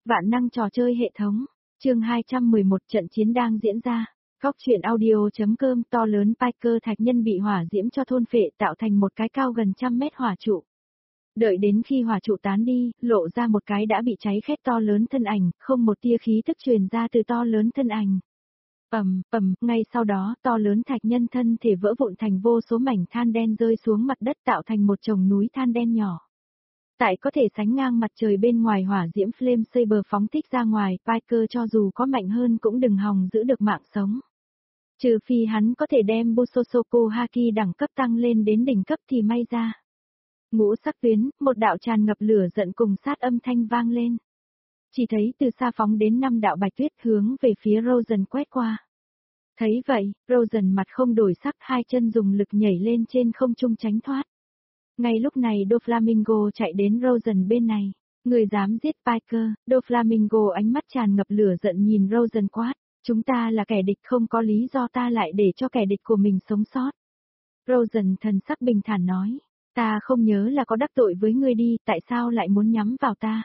Vạn năng trò chơi hệ thống. Chương 211 trận chiến đang diễn ra. Góc truyện audio.com. To lớn Piker thạch nhân bị hỏa diễm cho thôn phệ tạo thành một cái cao gần 100 mét hỏa trụ. Đợi đến khi hỏa trụ tán đi, lộ ra một cái đã bị cháy khét to lớn thân ảnh, không một tia khí tức truyền ra từ to lớn thân ảnh. Ngay sau đó, to lớn thạch nhân thân thể vỡ vụn thành vô số mảnh than đen rơi xuống mặt đất tạo thành một chồng núi than đen nhỏ. Tại có thể sánh ngang mặt trời bên ngoài hỏa diễm Flame Saber phóng thích ra ngoài, Piker cho dù có mạnh hơn cũng đừng hòng giữ được mạng sống. Trừ phi hắn có thể đem Busosoku Haki đẳng cấp tăng lên đến đỉnh cấp thì may ra. Ngũ sắc tuyến, một đạo tràn ngập lửa giận cùng sát âm thanh vang lên. Chỉ thấy từ xa phóng đến 5 đạo bạch tuyết hướng về phía Rosen quét qua. Thấy vậy, Rosen mặt không đổi sắc, hai chân dùng lực nhảy lên trên không trung tránh thoát. Ngay lúc này Doflamingo chạy đến Rosen bên này. Người dám giết Piker, Doflamingo ánh mắt tràn ngập lửa giận nhìn Rosen quát. Chúng ta là kẻ địch, không có lý do ta lại để cho kẻ địch của mình sống sót. Rosen thần sắc bình thản nói. Ta không nhớ là có đắc tội với ngươi đi, tại sao lại muốn nhắm vào ta?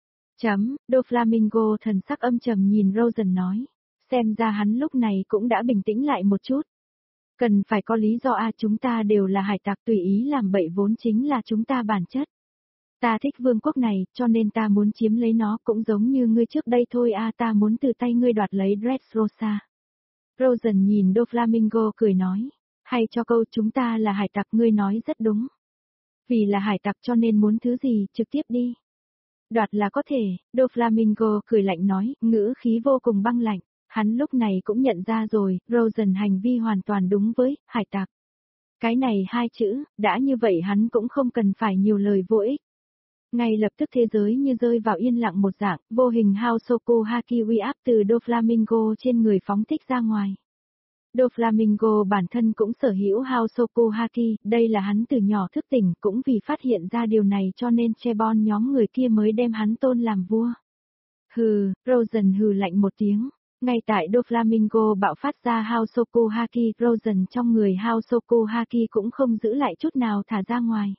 Doflamingo thần sắc âm trầm nhìn Rosen nói. Xem ra hắn lúc này cũng đã bình tĩnh lại một chút. Cần phải có lý do chúng ta đều là hải tặc tùy ý làm bậy vốn chính là chúng ta bản chất. Ta thích vương quốc này, cho nên ta muốn chiếm lấy nó cũng giống như ngươi trước đây thôi ta muốn từ tay ngươi đoạt lấy Dressrosa. Rosen nhìn Doflamingo cười nói. Hay cho câu chúng ta là hải tặc ngươi nói rất đúng. Vì là hải tặc cho nên muốn thứ gì, trực tiếp đi. Đoạt là có thể, Doflamingo cười lạnh nói, ngữ khí vô cùng băng lạnh. Hắn lúc này cũng nhận ra rồi, Rosen hành vi hoàn toàn đúng với hải tặc. Cái này hai chữ, đã như vậy hắn cũng không cần phải nhiều lời vô ích. Ngay lập tức thế giới như rơi vào yên lặng một dạng, vô hình Haosoku Haki uy áp từ Doflamingo trên người phóng thích ra ngoài. Doflamingo bản thân cũng sở hữu Haosoku Haki, đây là hắn từ nhỏ thức tỉnh, cũng vì phát hiện ra điều này cho nên Chebon nhóm người kia mới đem hắn tôn làm vua. Hừ, Rosen hừ lạnh một tiếng. Ngay tại Doflamingo bạo phát ra Haosoku Haki, Rosen trong người Haosoku Haki cũng không giữ lại chút nào thả ra ngoài.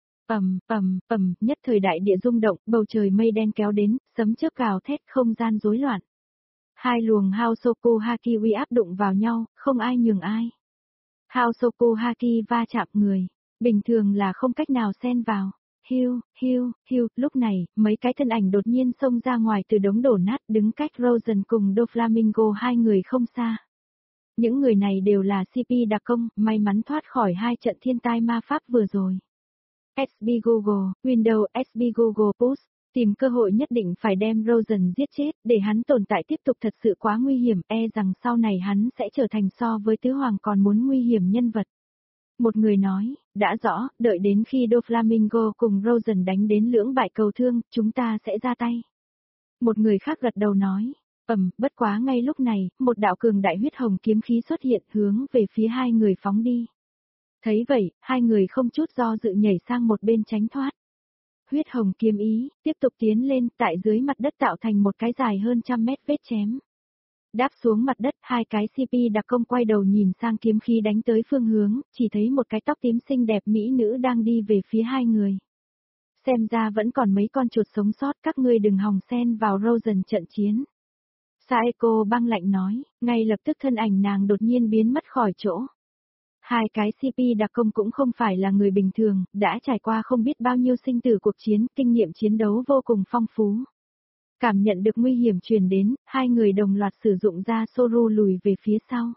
Nhất thời đại địa rung động, bầu trời mây đen kéo đến, sấm chớp gào thét, không gian rối loạn. Hai luồng Haosoku Haki uy áp đụng vào nhau, không ai nhường ai. Haosoku Haki va chạm người, bình thường là không cách nào xen vào. Hiu, lúc này, mấy cái thân ảnh đột nhiên xông ra ngoài từ đống đổ nát đứng cách Rosen cùng Doflamingo hai người không xa. Những người này đều là CP đặc công, may mắn thoát khỏi hai trận thiên tai ma pháp vừa rồi. SB Google, Windows SB Google Post, tìm cơ hội nhất định phải đem Rosen giết chết, để hắn tồn tại tiếp tục thật sự quá nguy hiểm, rằng sau này hắn sẽ trở thành so với tứ hoàng còn muốn nguy hiểm nhân vật. Một người nói, đã rõ, đợi đến khi Doflamingo cùng Rosen đánh đến lưỡng bại cầu thương, chúng ta sẽ ra tay. Một người khác gật đầu nói, bất quá ngay lúc này, một đạo cường đại huyết hồng kiếm khí xuất hiện hướng về phía hai người phóng đi. Thấy vậy, hai người không chút do dự nhảy sang một bên tránh thoát. Huyết hồng kiếm ý, tiếp tục tiến lên, tại dưới mặt đất tạo thành một cái dài hơn 100 mét vết chém. Đáp xuống mặt đất, hai cái CP đặc công quay đầu nhìn sang kiếm khí đánh tới phương hướng, chỉ thấy một cái tóc tím xinh đẹp mỹ nữ đang đi về phía hai người. Xem ra vẫn còn mấy con chuột sống sót, các ngươi đừng hòng xen vào Rosen trận chiến. Saeko băng lạnh nói, ngay lập tức thân ảnh nàng đột nhiên biến mất khỏi chỗ. Hai cái CP đặc công cũng không phải là người bình thường, đã trải qua không biết bao nhiêu sinh tử cuộc chiến, kinh nghiệm chiến đấu vô cùng phong phú. Cảm nhận được nguy hiểm truyền đến, hai người đồng loạt sử dụng ra Soru lùi về phía sau.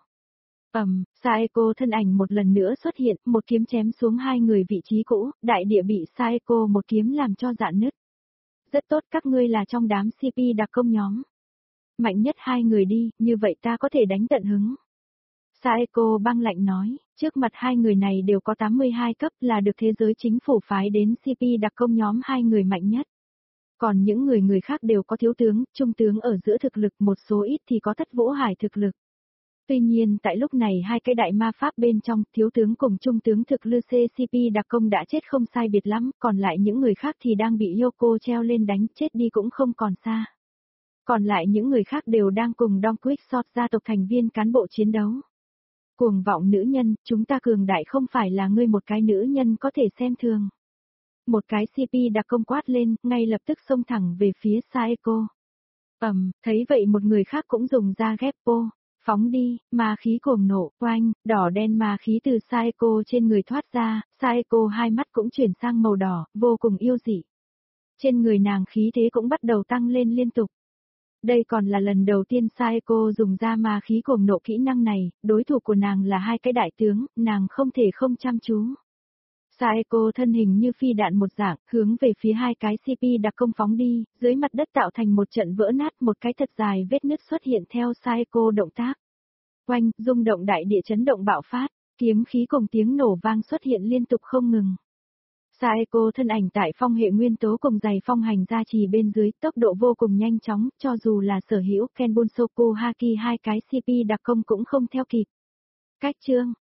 Saeko thân ảnh một lần nữa xuất hiện, một kiếm chém xuống hai người vị trí cũ, đại địa bị Saeko một kiếm làm cho rạn nứt. Rất tốt, các ngươi là trong đám CP đặc công nhóm. Mạnh nhất hai người đi, như vậy ta có thể đánh tận hứng. Saeko băng lạnh nói, trước mặt hai người này đều có 82 cấp là được thế giới chính phủ phái đến CP đặc công nhóm hai người mạnh nhất. Còn những người khác đều có thiếu tướng, trung tướng ở giữa thực lực, một số ít thì có Thất Vũ Hải thực lực. Tuy nhiên tại lúc này hai cái đại ma pháp bên trong, thiếu tướng cùng trung tướng thực lực CP đặc công đã chết không sai biệt lắm, còn lại những người khác thì đang bị Yoko treo lên đánh, chết đi cũng không còn xa. Còn lại những người khác đều đang cùng Don Quixote gia tộc thành viên cán bộ chiến đấu. Cuồng vọng nữ nhân, chúng ta cường đại không phải là ngươi một cái nữ nhân có thể xem thường. Một cái CP đặc công quát lên, ngay lập tức xông thẳng về phía Saeko. Thấy vậy một người khác cũng dùng ra Geppo. Phóng đi, ma khí cuồng nộ, oanh, đỏ đen ma khí từ Saeko trên người thoát ra, Saeko hai mắt cũng chuyển sang màu đỏ, vô cùng yêu dị. Trên người nàng khí thế cũng bắt đầu tăng lên liên tục. Đây còn là lần đầu tiên Saeko dùng ra ma khí cuồng nộ kỹ năng này, đối thủ của nàng là hai cái đại tướng, nàng không thể không chăm chú. Saeko thân hình như phi đạn một dạng, hướng về phía hai cái CP đặc công phóng đi, dưới mặt đất tạo thành một trận vỡ nát, một cái thật dài vết nứt xuất hiện theo Saeko động tác. Oanh, rung động đại địa chấn động bạo phát, kiếm khí cùng tiếng nổ vang xuất hiện liên tục không ngừng. Saeko thân ảnh tại phong hệ nguyên tố cùng giày phong hành gia trì bên dưới, tốc độ vô cùng nhanh chóng, cho dù là sở hữu Ken Bunsoku Haki hai cái CP đặc công cũng không theo kịp. Cách chương